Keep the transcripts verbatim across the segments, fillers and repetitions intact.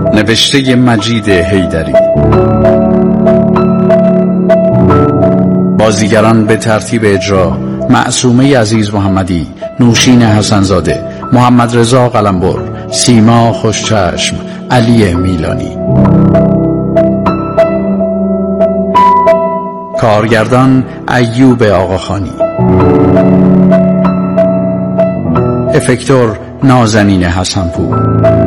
نوشته مجید حیدری. بازیگران به ترتیب اجرا: معصومه عزیز محمدی، نوشین حسنزاده، محمد رضا قلمبر، سیما خوشچشم، علی میلانی. کارگردان ایوب آقاخانی. افکتور نازنین حسنپور.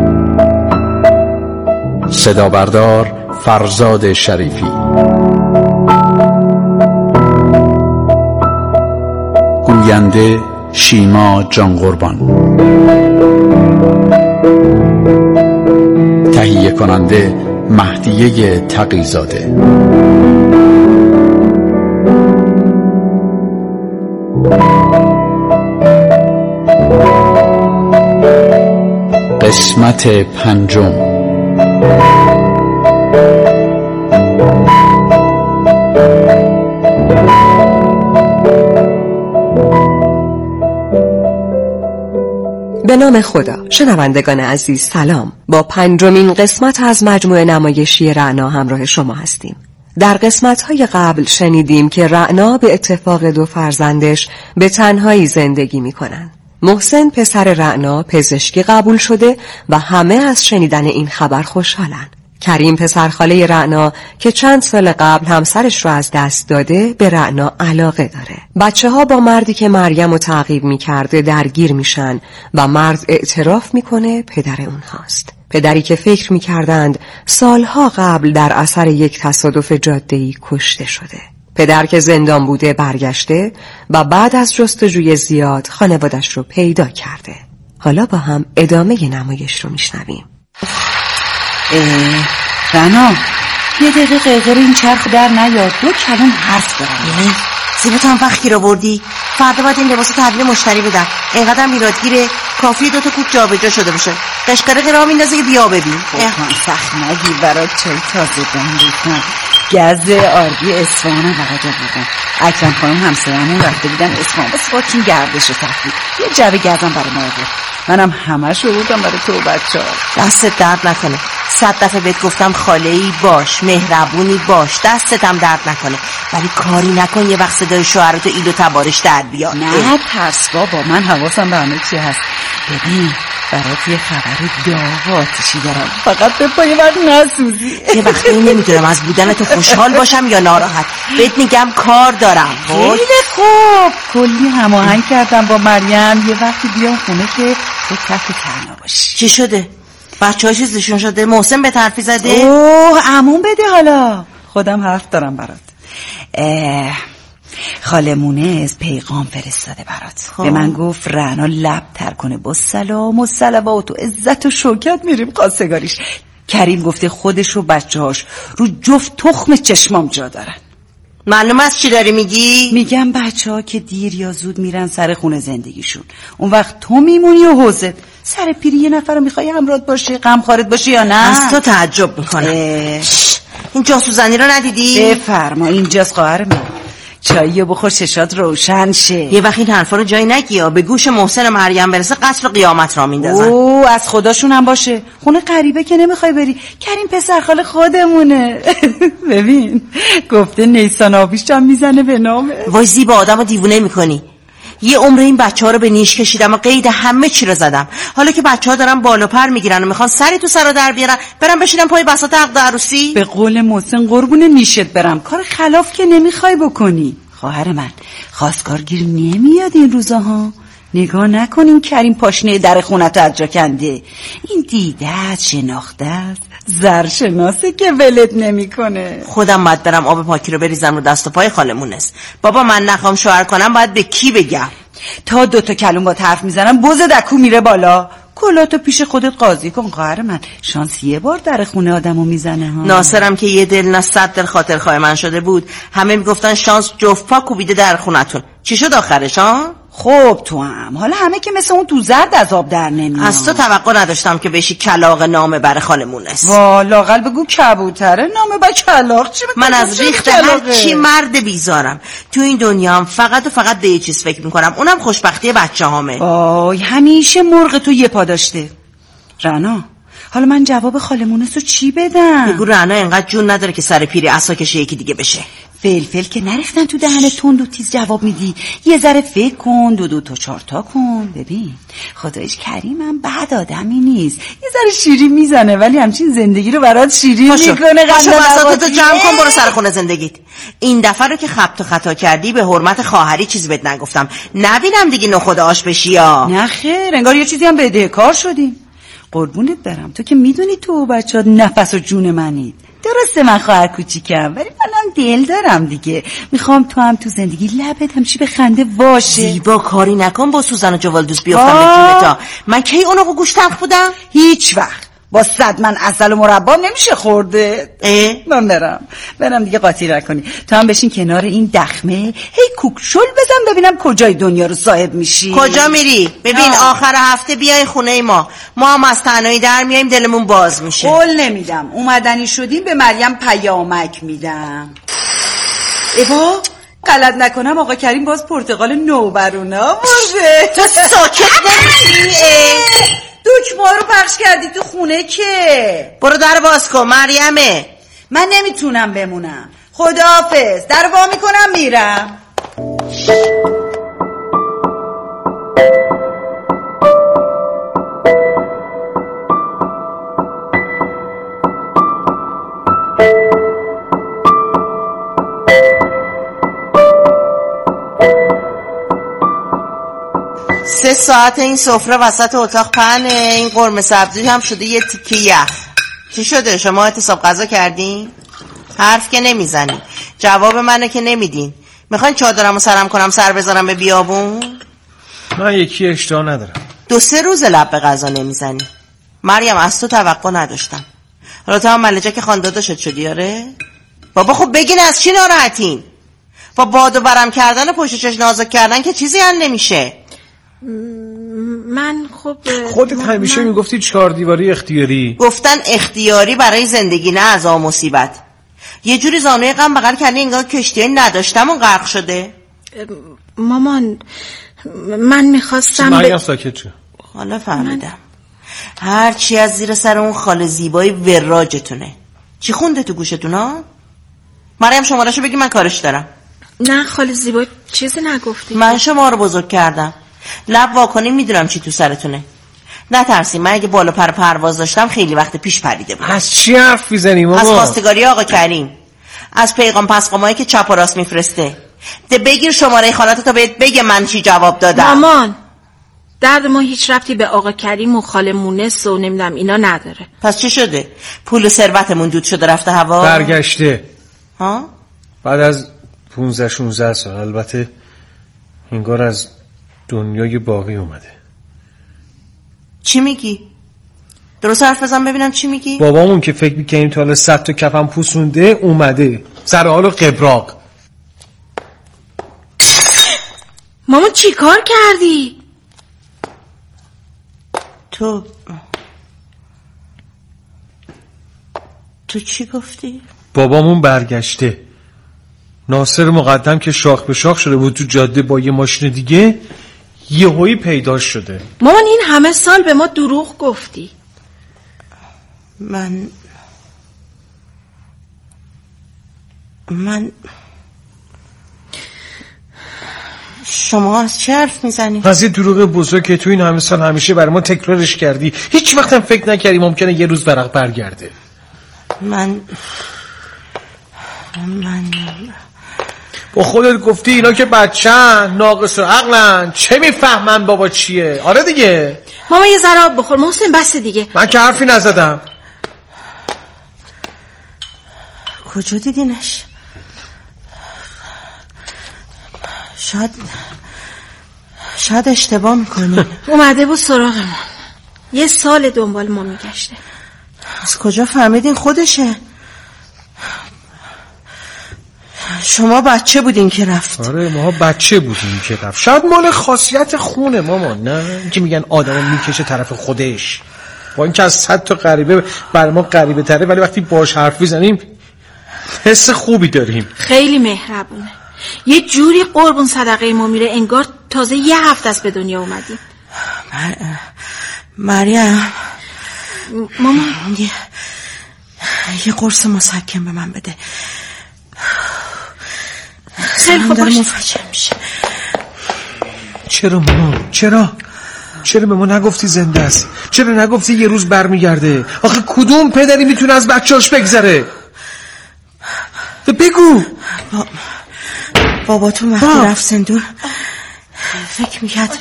صدا بردار فرزاد شریفی. گوینده شیما جان قربان. تهیه کننده مهدیه تقی‌زاده. قسمت پنجم. به نام خدا. شنوندگان عزیز سلام. با پنجمین قسمت از مجموعه نمایشی رعنا همراه شما هستیم. در قسمت‌های قبل شنیدیم که رعنا به اتفاق دو فرزندش به تنهایی زندگی می‌کنند. محسن پسر رعنا پزشکی قبول شده و همه از شنیدن این خبر خوشحالن. کریم پسرخاله رعنا که چند سال قبل همسرش رو از دست داده به رعنا علاقه داره. بچه ها با مردی که مریم رو تعقیب می‌کرده درگیر میشن و مرد اعتراف میکنه پدر اونهاست. پدری که فکر می‌کردند سالها قبل در اثر یک تصادف جاده‌ای کشته شده. پدر که زندان بوده برگشته و بعد از جستجوی زیاد خانوادش رو پیدا کرده. حالا با هم ادامه نمایش رو میشنویم. رنا یه دقیقه قیقر این چرخ در نیاد، دو کلم حرف دارم. زیبا تو هم وقت را بردی؟ فردا باید این لباسو تحویل مشتری بدم. اینقدر میرادگیره کافی دو تا کوچ جا به جا شده باشه. قشقرق راه میندازه که بیا ببین. بخوان سخت نگیر برات چای تازه دم ریختم. گز آردی اصفهان برات آوردم. اکرم خانم همسایه‌مون رفته بودن اصفهان واسه خودشون گردش تفریح. یه جعبه گزم برای ما آورد. منم همش رو بردم برای تو و بچه‌ها. دستت درد نکنه. صد دفعه بهت گفتم خاله‌ای باش، مهربونی باش، دستت هم درد نکنه، ولی کاری نکن یه وقت صدای شوهرتو ایل و تبارش در بیاد. نه ترس بابا، من حواسم به همه چی هست. ببین برات یه خبر داغ آتشی دارم، فقط به پای من نسوزی. یه وقتی نمیدونم از بودن تو خوشحال باشم یا ناراحت. بهت میگم کار دارم. خیلی خوب، کلی هماهنگ کردم با مریم یه وقتی بیام خونه که تو تحت تنها باشی. چی شده؟ بچه‌ها چیزشون شده؟ محسن به حرفی زده؟ اوه عموم بده، حالا خودم حرف دارم برات. خاله مونز پیغام فرستاده برات. خواه. به من گفت رعنا لب تر کنه با سلام و صلوات و عزت و شوکت میریم خواستگاریش. کریم گفته خودش و بچه‌هاش رو جفت تخم چشمام جا دارن. معلوم است چی داری میگی؟ میگم بچه‌ها که دیر یا زود میرن سر خونه زندگیشون، اون وقت تو میمونی و حوزت سر پیری یه نفر رو میخوای همراهت باشه، غمخوارت باشه یا نه؟ از تو تعجب میکنم. این جاسوزنی رو ندیدی؟ بفرما، اینجاست خواهر من. چایی بخور ششات روشن شه. یه وقت این حرفا رو جایی نگی یا به گوش محسن و مریم برسه قصر قیامت را میندازن. او از خداشون هم باشه، خونه غریبه که نمیخوای بری. کریم پسر خاله خودمونه. ببین گفته نیسان آبیش هم میزنه به نامه. وای زیبا، آدمو دیوونه میکنی. یه عمر این بچه‌ها رو به نیش کشیدم و قید همه چی رو زدم. حالا که بچه‌ها دارن بالا پر میگیرن و میخوان سری تو سرا در بیارن، برم بشینم پای بساط عقد عروسی؟ به قول محسن قربون نیشت برم، کار خلاف که نمیخوای بکنی. خواهر من خواستگار گیر نمیاد این روزاها. نگاه نکنین کریم پاشنه در خونتو از جا کنده. این دیدت شناخته زرشناسه که ولت نمیکنه. خودم باید برم آب پاکی رو بریزم رو دست و پای خالمونست. بابا من نخوام شوهر کنم باید به کی بگم؟ تا دوتا کلم با حرف میزنم بوز دکو میره بالا. کلاتو پیش خودت قاضی کن خواهر من. شانس یه بار در خونه آدمو میزنه ها. ناصرم که یه دل نه صد دل خاطر خواه من شده بود. همه میگفتن شانس جفت پا کوبیده در خونتون. چی شد آخرش ها؟ خب تو هم حالا همه که مثل اون تو زرد از آب در نمیاد. از تو توقع نداشتم که بشی کلاغ نامه بر خالمونست. وا لااقل بگو کبوتره نامه بر کلاغ. چی من از ریخت هر چی مرد بیزارم. تو این دنیا هم فقط و فقط به یه چیز فکر میکنم، اونم خوشبختی بچه هامه. وای همیشه مرغ تو یه پا داشته. رنا حالا من جواب خاله مونسو چی بدم؟ بگو رعنا اینقدر جون نداره که سر پیری عصا کشه یکی دیگه بشه. فلفل که نریختن تو دهنت تند و تیز جواب میدی. یه ذره فکر کن، دو دو تا چهار تا کن. ببین خدایش کریمم بد آدمی نیست، یه ذره شیرین میزنه ولی همچین زندگی رو برات شیرین میکنه. پاشو بساطتو جمع کن برو سر خونه زندگیت. این دفعه رو که خبط و خطا کردی به حرمت خواهری چیزی بهت نگفتم، نبینم دیگه نخود آش بشی یا نه خیر، انگار یه چیزی هم بدهکار شدیم. قربونت برم، تو که میدونی تو و بچه‌ها نفس و جون منید. درسته من خواهر کوچیکم ولی منم دل دارم دیگه. میخوام تو هم تو زندگی لبت همچی به خنده واشه. زیبا کاری نکن با سوزن و جوالدوز بیافتم به جونتا. من کی اونو گوش تلخ بودم؟ هیچ وقت. با صد من عسل و مربا نمیشه خورده. من برم برم دیگه قاطی نکنی. تو هم بشین کنار این دخمه هی کوکشل بزن ببینم کجای دنیا رو صاحب میشی. کجا میری؟ ببین آه. آخر هفته بیای خونه ما، ما هم از تنهایی در میایم دلمون باز میشه. قول نمیدم اومدنی شدیم به مریم پیامک میدم. ایوا غلط نکنم آقا کریم باز پرتقال نوبرونا باشه. تو ساکت نمیشی؟ دکمه رو پخش کردی تو خونه که. برو در باز کن مریمه. من نمیتونم بمونم. خداحافظ. در وا میکنم میرم. سه ساعت این سفره وسط اتاق پهنه، این قرمه سبزی هم شده یه تیکه یخ. چی شده؟ شما احتساب غذا کردین؟ حرف که نمیزنی، جواب منو که نمیدین. میخواین چادرمو سرم کنم سر بذارم به بیابون؟ من یکی اشتها ندارم. دو سه روز لب به غذا نمیزنی. مریم از تو توقع نداشتم. حالا تو هم ملجک خانداداشت شدی آره؟ بابا خب بگین از چی ناراحتین؟ با باد و ورم کردن و پشت چش نازک کردن که چیزی حل نمیشه. من خب خودت همیشه من... میگفتی چهار دیواری اختیاری. گفتن اختیاری برای زندگی نه از آ مصیبت. یه جوری زانوی غم بغل کردی انگار کشتی نداشتم و غرق شده. مامان من میخواستم مریم ساکت شو. حالا فهمیدم من... هر چی از زیر سر اون خاله زیبای وراجتونه. چی خونده تو گوشتون ها؟ مریم شمارهشو بگی من کارش دارم. نه خاله زیبا چیزی نگفتی. من شما رو بزرگ کردم، لب واکنی میدونم چی تو سرتونه. نترسی، من اگه بالا پر پرواز داشتم خیلی وقت پیش پریده بودم. از چی حرف میزنی ماما؟ از خواستگاری آقا کریم، از پیغام پسقامایی که چپ و راست میفرسته. ده بگیر شماره خالاتو تا بهت بگه من چی جواب دادم. مامان درد ما هیچ ربطی به آقا کریم و خاله مونس و نمیدونم اینا نداره. پس چی شده؟ پول و ثروتمون دود شده رفته هوا؟ برگشته ها؟ بعد از پونزده شونزده سال. البته انگار از دنیای باقی اومده. چی میگی؟ درست حرف بزن ببینم چی میگی؟ بابامون که فکر میکنیم تا حالا صد تا کفن پوسونده اومده سر حال و قبراق. مامان چی کار کردی؟ تو تو چی گفتی؟ بابامون برگشته. ناصر مقدم که شاخ به شاخ شده بود تو جاده با یه ماشین دیگه یهویی پیدا شده. مامان این همه سال به ما دروغ گفتی. من من شما از چه حرف میزنی؟ از یه دروغ بزرگ که تو این همه سال همیشه برای ما تکرارش کردی. هیچ وقت هم فکر نکردی ممکنه یه روز برق برگرده. من من با خودت گفتی اینا که بچه‌ن ناقص عقلن چه میفهمن بابا چیه. آره دیگه. ماما یه ذره آب بخور محسن بس دیگه. من که حرفی نزدم. کجا دیدینش؟ شاید شاید اشتباه میکنی. اومده بود سراغ ما، یه سال دنبال ما میگشته. از کجا فهمیدین خودشه؟ شما بچه بودین که رفت. آره ما بچه بودیم که رفت. شاید مال خاصیت خونه مامان، نه که میگن آدمو میکشه طرف خودش. با اینکه از صد تا غریبه برای ما غریبه تره ولی وقتی باش حرف میزنیم حس خوبی داریم. خیلی مهربونه، یه جوری قربون صدقه ما میره انگار تازه یه هفته است به دنیا اومدیم. مر... مریم مامان یه یه قرص مسکن به من بده. خیلی خوب باشه. مفجر میشه. چرا مامان؟ چرا؟ چرا به ما نگفتی زنده است؟ چرا نگفتی یه روز برمیگرده؟ آخه کدوم پدری میتونه از بچه‌اش بگذره؟ بگو. با... باباتون وقتی با. رفت زندون فکر میکرد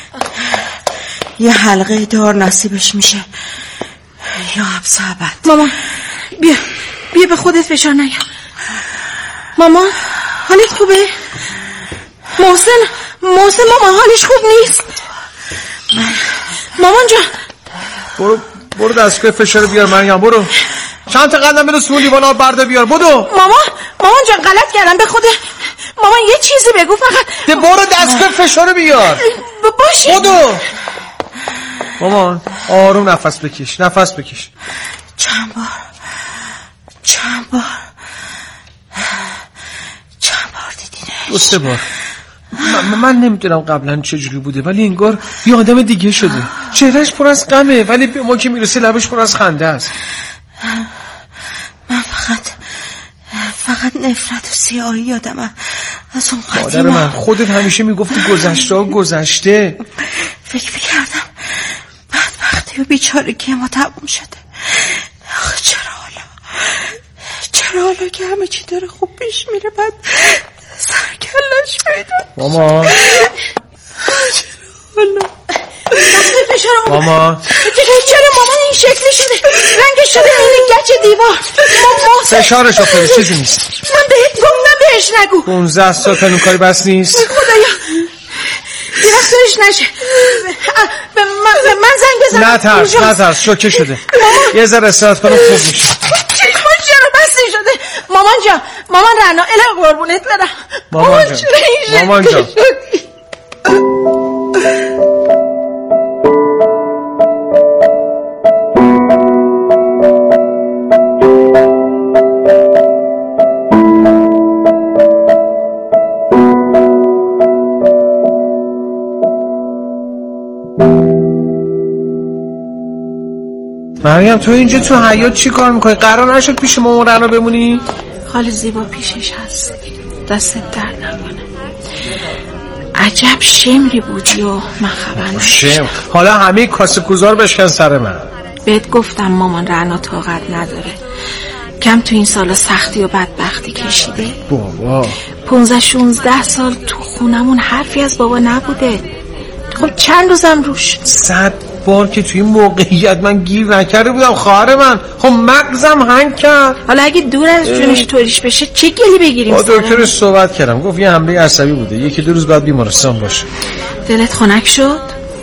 یه حلقه دار نصیبش میشه یا حبس ابد. مامان بیا بیا به خودت فشار نیار. مامان حالت خوبه؟ محسن محسن مامان حالش خوب نیست. مامان جان برو برو دستگاه فشار بیار مریم. برو چند تا قدم برو سمون لیوانا برده بیار. بدو. مامان مامان جان غلط کردم به خود. مامان یه چیزی بگو فقط. ده برو دستگاه فشار بیار. باشه. بدو. مامان آروم نفس بکش. نفس بکش. چند بار چند بار چند بار دیدینش؟ دو سه بار. من, من نمیدونم قبلا چجوری بوده ولی انگار یه آدم دیگه شده. چهرهش پر از غمه ولی به ما که میرسه لبش پر از خنده است. من فقط فقط نفرت و سیاهی یادمه از اون قدیما. مادر من خودت همیشه میگفتی گذشته ها گذشته. فکر میکردم بدبختی و بیچارگی ما تموم شده. آخه چرا حالا چرا حالا که همه چی داره خوب پیش میره بعد سرکلش پیدا. ماما چرا ماما چرا ماما این شکلی شده رنگش شده این گچ دیوار. فشارش آفره چیزی نیست. من بهت گفتم بهش نگو. پونزده سال پنون کاری بس نیست. خدایا یه وقت دارش نشه. به من, به من زنگ بزن. نه ترس نه ترس شوکه شده. یه ذره استراحت کنم خوب میشه. چرا بس نشده؟ مامان جان مامان رنا اله قربونت برم. مامان جان مامان جان مریم تو اینجا تو حیاط چی کار میکنی؟ قرار نشد پیش مامان رنا بمونی؟ خاله زیبا پیشش هست دستت درد نکنه. عجب شمری بودی و من خبر نداشتم. شم حالا همه کاسه کوزار بشکن سر من. بهت گفتم مامان رنا طاقت نداره. کم تو این سالا سختی و بدبختی کشیده. بابا پونزده شونزده سال تو خونمون حرفی از بابا نبوده. خب چند روزم روش صد بار که توی موقعیت من گیر نکرده بودم خواهر من. خب مغزم هنگ کرد. حالا اگه دور از جونش طوریش بشه چه گلی بگیریم؟ با دکترش صحبت کردم گفت یه حمله عصبی بوده یکی دو روز بعد بیمارستان باشه. دلت خنک شد؟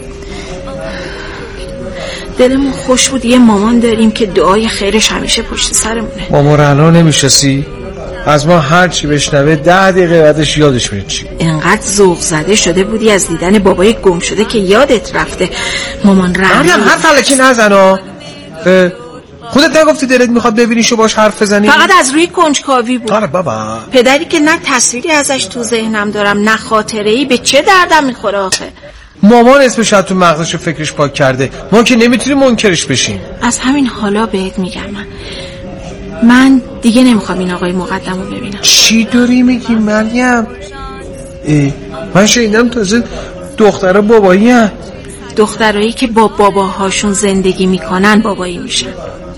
دلمون خوش بود یه مامان داریم که دعای خیرش همیشه پشت سرمونه. مامان رنا نمیشناسی؟ از ما هر چی بشنوه ده دقیقه بعدش یادش میره چی. اینقدر ذوق زده شده بودی از دیدن بابای گم شده که یادت رفته مامان رنا. مریم هر فلکی نزنا. خودت نگفتی دلت میخواد ببینیش و باش حرف بزنی؟ فقط از روی کنجکاوی بود. آره بابا. پدری که نه تصویری ازش تو ذهنم دارم نه خاطره‌ای به چه دردم میخوره آخه. مامان اسمش از تو مغزش و فکرش پاک کرده. ما که نمیتونیم منکرش بشیم. از همین حالا بهت میگم من من دیگه نمیخوام این آقای مقدم رو ببینم. چی داری میگی مریم؟ من شنیدم تازه دخترها بابایی هست. دخترایی که با باباهاشون زندگی میکنن بابایی میشن.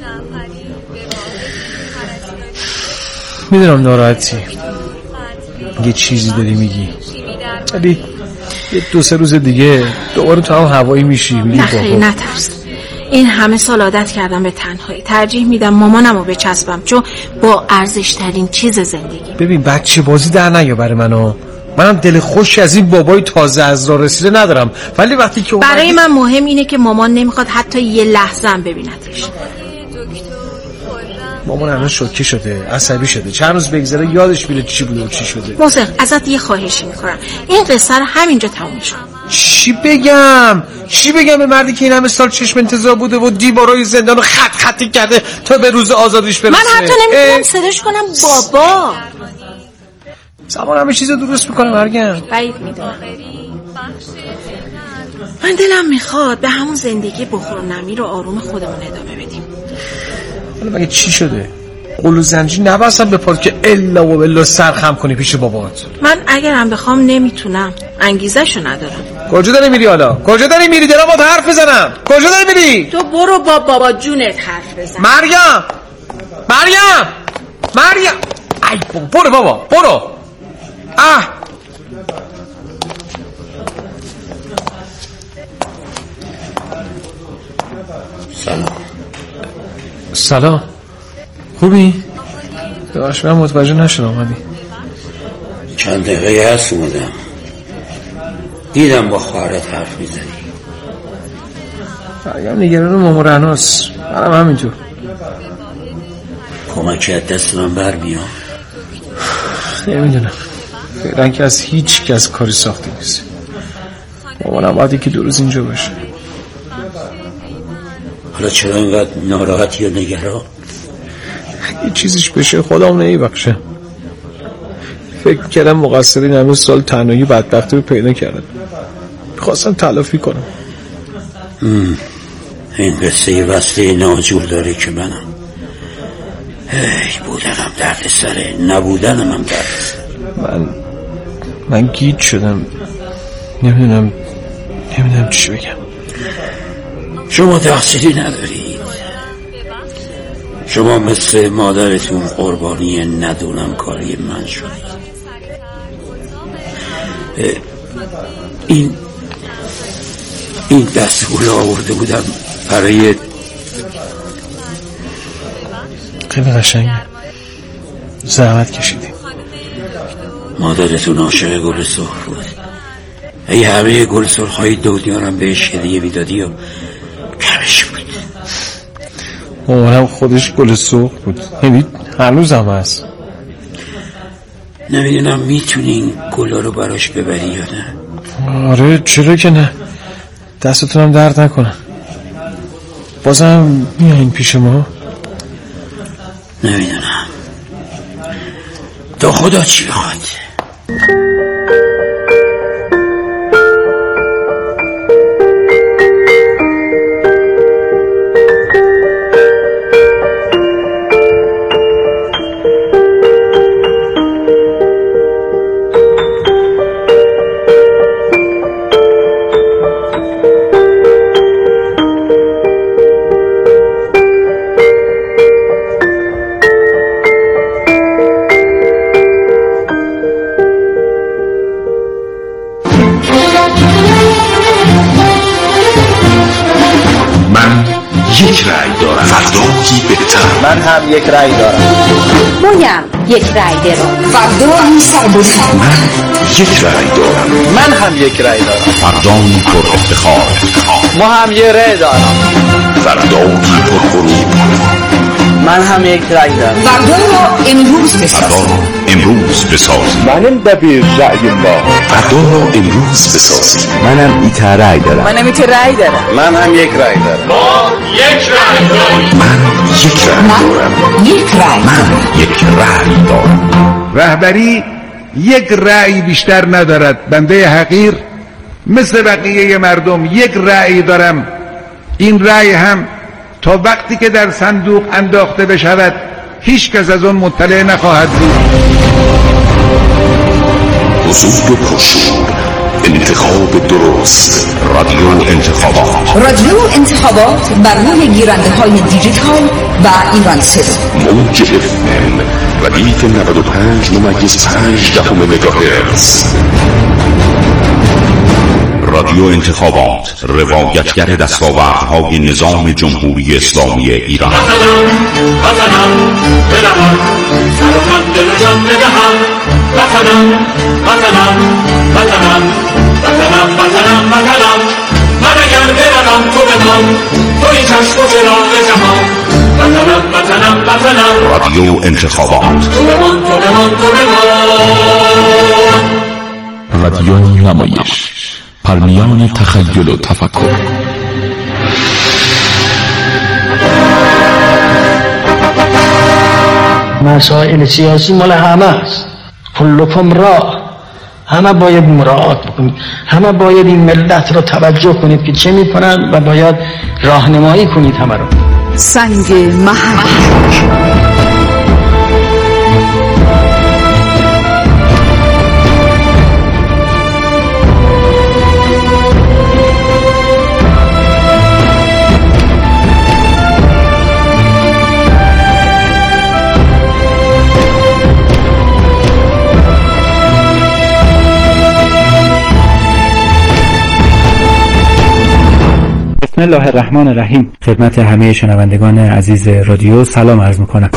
میدونم ناراحتی یه چیزی داری میگی ولی یه دو سه روز دیگه دوباره تو هم هوایی میشی. نه خیلی نترس. این همه سال عادت کردم به تنهایی. ترجیح میدم مامانمو بچسبم چون با ارزش ترین چیز زندگی. ببین بچه بازی در نیا برای منو. منم دل خوشی از این بابای تازه از راه رسیده ندارم ولی وقتی که برای من مهم اینه که مامان نمیخواد حتی یه لحظه هم ببینتش. مامان الان شوکه شده عصبی شده چند روز بگذره یادش میره چی بوده و چی شده. محسن ازت یه خواهشی میکنم این قصه رو همینجا تموم شد. چی بگم چی بگم به مردی که این همه سال چشم انتظار بوده و دیوارای زندانو خط خطی کرده تا به روز آزادیش برسه. من حتی نمیتونم صداش کنم بابا. زمان همه چیز درست میکنه مرگم. بعید میدونم. من دلم میخواد به همون زندگی بخور و نمی رو آروم خودمون ادامه بدیم. حالا مگه چی شده؟ قلو زنجی نبستم به پات که الا و بلا سرخم کنی پیش بابات. من اگرم بخوام نمیتونم، انگیزشو ندارم. کجا داری میری حالا؟ کجا داری میری؟ دارم باهات حرف بزنم. کجا داری میری؟ تو برو با بابا جونت حرف بزن. مریم مریم مریم ای بابا برو بابا برو. اه سلام. سلام. خوبی؟ داشت من متوجه نشدم. اومدی چند دقیقه هست اومدم، دیدم با خواهرت حرف میزنی. مریم نگران ماما رناست، منم همینطور. کمکی از دست من برمیاد؟ نمیدونم، فعلا که از هیچ کس کاری ساخته نیست. مامانم باید یکی دو روز اینجا باشه. حالا چرا اینقدر ناراحتی و نگران؟ یه چیزیش بشه خودم نمیبخشه. فکر کردم مقصرین همه سال تنهایی بدبختی رو پیدا کردم، خواستم تلافی کنم. ام. این قصه وصله ناجور داره که منم ای بودنم درد سره، نبودنم هم درد سره. من من گیج شدم، نمیدونم نمیدونم چی بگم. شما تقصیری ندارید، شما مثل مادرتون قربانی ندونم کاری من شدید. این این دستگول آورده بودم برای خیلی قشنگه، زحمت کشیدی. مادرتون عاشق گل سرخ بود، ای همه گل سرخ های دنیارم بهش هدیه میدادی و کمش بود. مامانم خودش گل سرخ بود، یعنی هنوز هم هست. نمیدونم میتونی این گلا رو براش ببری یا نه؟ آره چرا که نه، دستتونم درد نکنم. بازم میایین پیش ما؟ نمیدونم، تا خدا چی بخواد. من هم یک رأی دارم. مویم یک رأی دارم. فردایی سربزن. من یک رأی دارم. من هم یک رأی دارم. فردایی پر افتخار. ما هم یک رأی دارم. فردایی پر غرور. من هم یک رأی دارم. فردا را امروز بسازیم. فردا را امروز بسازیم. منم دبیر رأی ما. فردا را امروز بسازیم. منم ایت رأی دارم. منم ایت رأی دارم. من هم یک رأی دارم. ما یک رأی داریم. من یک رأی دارم. یک رأی. من یک رأی دارم. رهبری یک رأی بیشتر ندارد. بنده حقیر مثل بقیه مردم یک رأی دارم. این رأی هم تا وقتی که در صندوق انداخته بشود هیچ کس از اون مطلع نخواهد بود. حضور پرشور، انتخاب درست، رادیو انتخابات. رادیو انتخابات بر روی گیرنده های دیجیتال و ایران صدا. موج اف ام ردیف نود و پنج ممیز پنج دهم مگاهرتز. رادیو انتخابات، روایتگر دستاوردهای نظام جمهوری اسلامی ایران. وطنم بدهم سرم دل و جان بدهم وطنم وطنم وطنم وطنم وطنم وطنم من اگر بروم تو بمان توی چشم و چراغ جهان وطنم وطنم وطنم رادیو انتخابات. تو بمان تو بمان تو بمان. رادیو نمایش، پرمیان تخیل و تفکر. مسائل سیاسی مال همه است. کلکم را همه باید مراعات بکنید، همه باید این ملت رو توجه کنید که چه میکنند و باید راهنمایی کنید همه رو. سنگ محک. بسم الله الرحمن الرحیم. خدمت همه شنوندگان عزیز رادیو سلام عرض میکنم.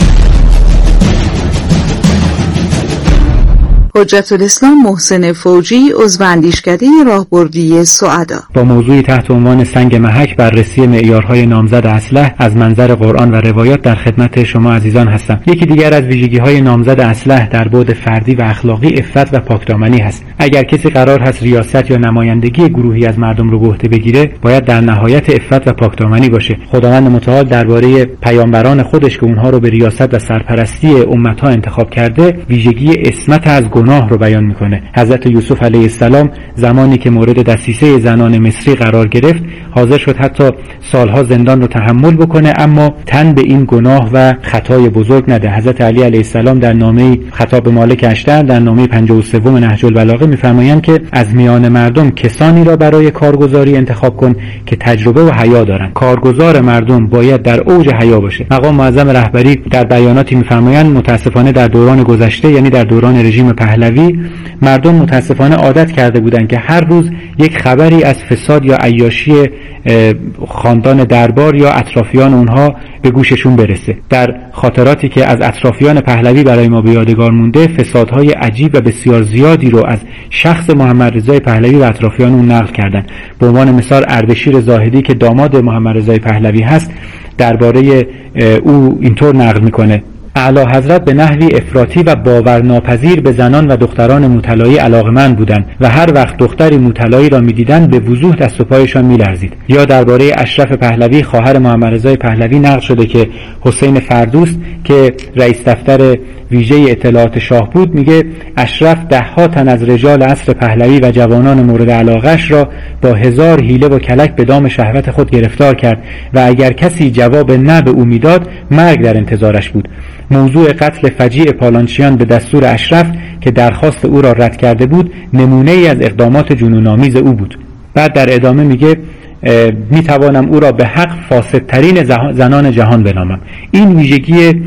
حجت الاسلام محسن فوجی، عضو اندیشکده راهبردی سعدا، با موضوعی تحت عنوان سنگ محک بررسی معیارهای نامزد اصلح از منظر قرآن و روایات در خدمت شما عزیزان هستم. یکی دیگر از ویژگی‌های نامزد اصلح در بعد فردی و اخلاقی عفت و پاکدامنی هست. اگر کسی قرار هست ریاست یا نمایندگی گروهی از مردم رو به عهده بگیره، باید در نهایت عفت و پاکدامنی باشه. خداوند متعال درباره پیامبران خودش که اونها رو به ریاست و سرپرستی امت‌ها انتخاب کرده، ویژگی عصمت از گناه رو بیان میکنه. حضرت یوسف علیه السلام زمانی که مورد دسیسه زنان مصری قرار گرفت، حاضر شد حتی سالها زندان رو تحمل بکنه، اما تن به این گناه و خطای بزرگ نده. حضرت علی علیه السلام در نامه خطاب به مالک اشتر در نامه پنجاه و سه نهج البلاغه میفرمایند که از میان مردم کسانی را برای کارگزاری انتخاب کن که تجربه و حیا دارند. کارگزار مردم باید در اوج حیا باشه. مقام معظم رهبری در بیاناتی میفرمایند متاسفانه در دوران گذشته، یعنی در دوران رژیم پهلوی، مردم متاسفانه عادت کرده بودند که هر روز یک خبری از فساد یا عیاشی خاندان دربار یا اطرافیان اونها به گوششون برسه. در خاطراتی که از اطرافیان پهلوی برای ما به یادگار مونده، فسادهای عجیب و بسیار زیادی رو از شخص محمد رضای پهلوی و اطرافیان اون نقل کردن. به عنوان مثال اردشیر زاهدی که داماد محمد رضای پهلوی هست، درباره او اینطور نقل میکنه: اعلی حضرت به نحوی افراطی و باورناپذیر به زنان و دختران مطلعی علاقمند بودند و هر وقت دختری مطلعی را می‌دیدند به وضوح دست و پایشان می‌لرزید. یا درباره اشرف پهلوی خواهر محمد رضای پهلوی نقل شده که حسین فردوست که رئیس دفتر ویژه اطلاعات شاه بود، میگه اشرف ده ها تن از رجال عصر پهلوی و جوانان مورد علاقش را با هزار حیله و کلک به دام شهوت خود گرفتار کرد و اگر کسی جواب نه به او میداد، مرگ در انتظارش بود. موضوع قتل فجیع پالانچیان به دستور اشرف که درخواست او را رد کرده بود، نمونه ای از اقدامات جنون‌آمیز او بود. بعد در ادامه میگه می توانم او را به حق فاسدترین زنان جهان بنامم. این ویژگی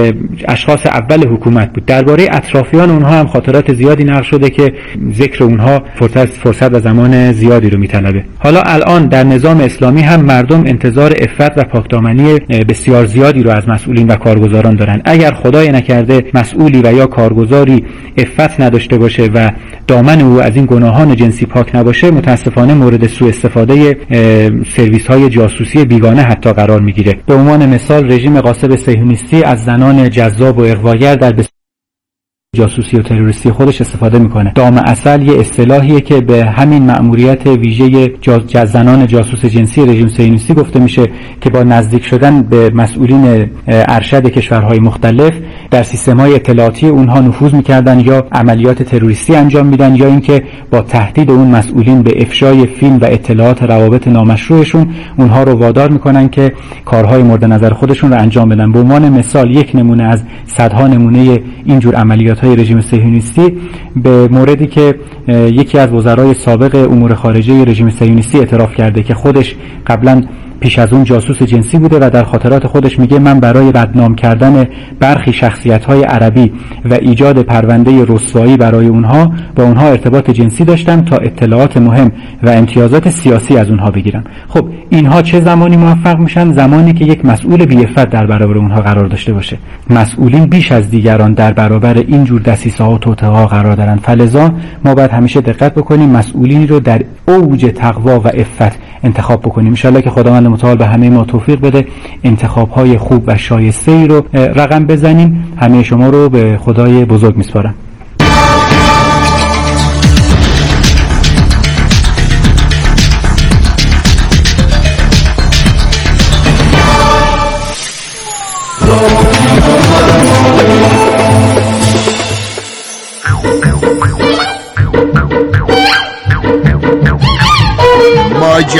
اشخاص اول حکومت بود. درباره اطرافیان اونها هم خاطرات زیادی نقل شده که ذکر اونها فرصت فرصت و زمان زیادی رو میطلبه. حالا الان در نظام اسلامی هم مردم انتظار عفت و پاکدامنی بسیار زیادی رو از مسئولین و کارگزاران دارن. اگر خدای نکرده مسئولی و یا کارگزاری عفت نداشته باشه و دامن او از این گناهان جنسی پاک نباشه، متاسفانه مورد سوء استفاده سرویس های جاسوسی بیگانه حتی قرار میگیره. به عنوان مثال رژیم غاصب صهیونیستی از زنان جذاب و اغواگر در جاسوسی و تروریستی خودش استفاده میکنه. دام عسل یه اصطلاحیه که به همین مأموریت ویژه جز زنان جاسوس جنسی رژیم صهیونیستی گفته میشه که با نزدیک شدن به مسئولین ارشد کشورهای مختلف در سیستم‌های اطلاعاتی اونها نفوذ میکردن یا عملیات تروریستی انجام میدن، یا اینکه با تهدید اون مسئولین به افشای فیلم و اطلاعات روابط نامشروعشون اونها رو وادار میکنن که کارهای مورد نظر خودشون رو انجام بدن. به عنوان مثال یک نمونه از صدها نمونه اینجور عملیات های رژیم صهیونیستی به موردی که یکی از وزرای سابق امور خارجه رژیم صهیونیستی اعتراف کرده که خودش قبلا پیش از اون جاسوس جنسی بوده و در خاطرات خودش میگه من برای بدنام کردن برخی شخصیت‌های عربی و ایجاد پرونده رسوایی برای اونها با اونها ارتباط جنسی داشتم تا اطلاعات مهم و امتیازات سیاسی از اونها بگیرم. خب اینها چه زمانی موفق میشن؟ زمانی که یک مسئول بی‌عفت در برابر اونها قرار داشته باشه. مسئولین بیش از دیگران در برابر این جور دسیسه‌ها و توطئه‌ها قرار دارن. فلذا ما باید همیشه دقت بکنیم مسئولینی رو در اوج تقوا و عفت انتخاب بکنیم. ان شاءالله که خداوند متعال به همه ما توفیق بده انتخاب‌های خوب و شایسته‌ای رو رقم بزنیم. همه شما رو به خدای بزرگ میسپارم.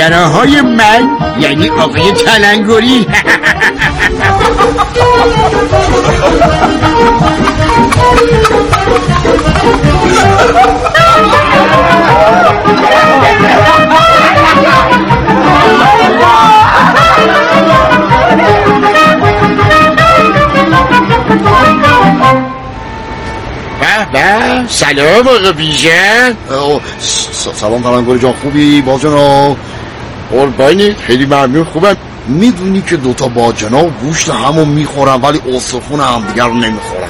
ماجراهای من یعنی آقای تلنگری. به سلام آقا بیژن. سلام تلنگری جان، خوبی با جناب؟ قربانی، خیلی ممنون، خوبم. میدونی که دوتا با جناب گوشت همون میخورن ولی استخون همدیگر رو نمیخورن.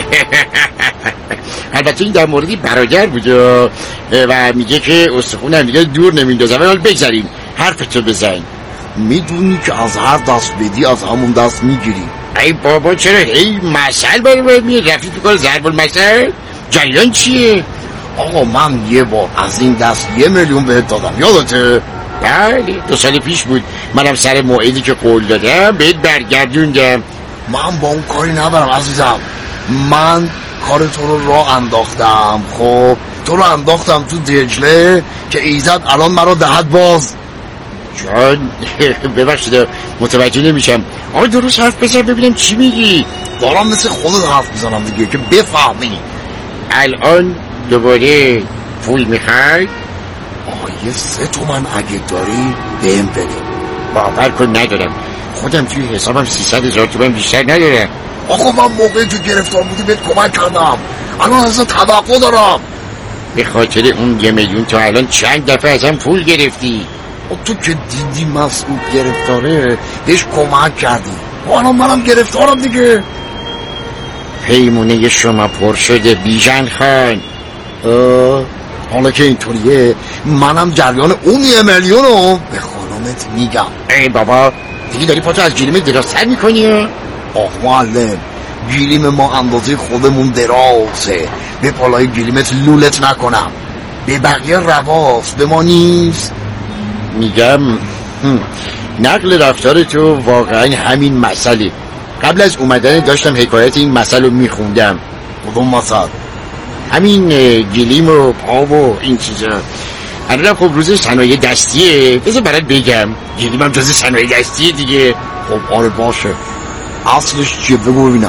البته این در موردی برادر بود و میگه که استخون همدیگر دور نمیندازن. ولی بگذاریم حرفتو بزن. میدونی که از هر دست بدی از همون دست میگیری. ای بابا چرا هی مسئل باری باید میاد رفتی تو کار ضرب المثل؟ جریان چیه؟ آقا من یه بار از این دست یه میلیون بهت دادم، یادته؟ بله دو سال پیش بود. منم سر موعدی که قول دادم بهت برگردوندم. من با اون کاری ندارم عزیزم، من کار تو رو راه انداختم. خب تو رو انداختم تو دجله که ایزد الان مرا دهد باز. جان ببخشید متوجه نمیشم. آقا درست حرف بزن ببینم چی میگی. دارم مثل خودت حرف میزنم دیگه که بفهمی. الان دوباره پول میخوای؟ آقا یه سه تومن اگه داری بهم بده. باور کن ندارم، خودم توی حسابم سیصد هزار تومن بیشتر ندارم. آقا من موقعی که گرفتار بودی بهت کمک کردم، الان ازت توقع دارم. به خاطر اون یه میلیون تا الان چند دفعه ازم پول گرفتی. تو که دیدی مسعود گرفتاره بهش کمک کردی، الان منم گرفتارم دیگه. پیمونه شما پر شده بیژن خان. حالا که اینطوریه منم جریان اون یه میلیونو به خانمت میگم. ای بابا دیگه داری پاتو از گیلیم درازتر میکنی؟ آخ معلم، گیلیم ما اندازه خودمون درازه، به پالای گیلیمت لولت نکنم. به بقیه رواست، به ما نیست. میگم نقل رفتار تو واقعا همین مسئله. قبل از اومدن داشتم حکایت این مسئله رو میخوندم. کدوم مسئله؟ همین گلیم و پا و این چیزا. الان خب روز صنایع دستیه، بذار برات بگم گلیم هم جز صنایع دستیه دیگه. خب آره باشه، اصلش چیه بگو ببینم.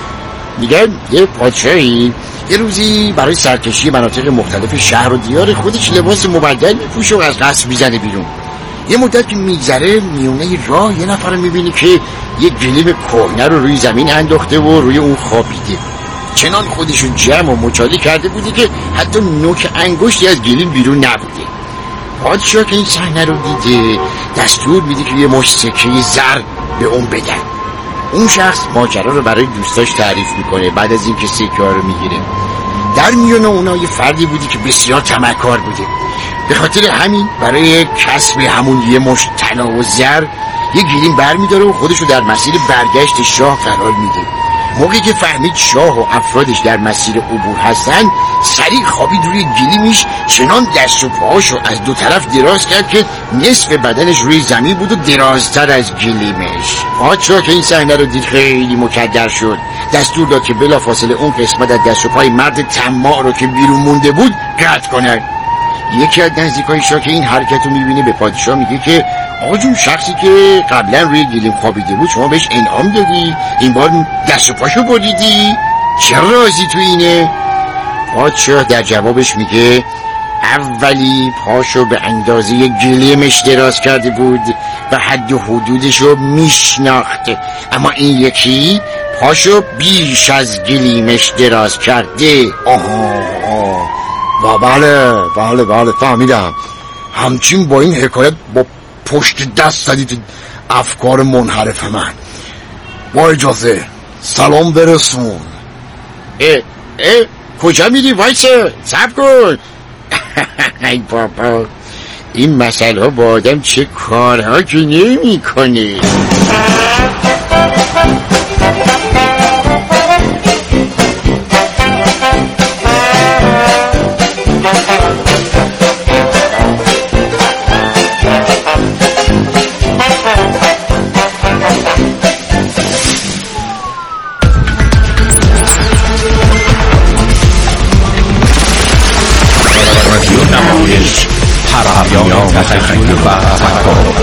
میگم یه پادشاهی یه روزی برای سرکشی مناطق مختلف شهر و دیار خودش لباس مبدل میپوشه و از قصر میزنه بیرون. یه مدت که میگذره میونه راه یه نفر میبینی که یه گلیم کهنه رو روی زمین انداخته و روی اون خوابیده. چنان خودشون جمع و مچاله کرده بوده که حتی نوک انگشتی از گلیم بیرون نبوده. پادشاه که این صحنه رو دیده دستور میده که یه مشت سکه زر به اون بدن. اون شخص ماجرا رو برای دوستاش تعریف میکنه. بعد از اینکه سکه ها رو میگیره، در میون اونا یه فردی بودی که بسیار طمعکار بوده. به خاطر همین برای کسب همون یه مشت طلا و زر یه گلیم برمیداره و خودشو در مسیر برگشت شاه قرار میده. موقعی که فهمید شاه و افرادش در مسیر عبور هستن، سریع خوابید روی گلیمش، چنان دست و پاهاشو از دو طرف دراز کرد که نصف بدنش روی زمین بود و درازتر از گلیمش. پادشاه که این صحنه رو دید خیلی مکدر شد. دستور داد که بلافاصله اون قسمت از دست و پای مرد طماع رو که بیرون مونده بود قطع کنن. یکی از نزدیکای شاه که این حرکت رو میبینه به پادشاه میگه که آقا جون، شخصی که قبلا روی گلیم خوابیده بود شما بهش انعام دادی، این بار دست و پاشو بریدی، چرا راضی تو اینه؟ پادشاه در جوابش میگه اولی پاشو به اندازه گلیمش دراز کرده بود و حد و حدودشو میشناخت، اما این یکی پاشو بیش از گلیمش دراز کرده. آها آه. و بله بله بله فهمیدم. همچین با این حکایت با پشت دست زدید افکار منحرف من. با اجازه سلام برسون. اه اه کجا میری؟ وایسه صبر کن. ای بابا این مسئله ها با آدم چه کارها که نمی کنه. نمایش، هر تخیل و فکر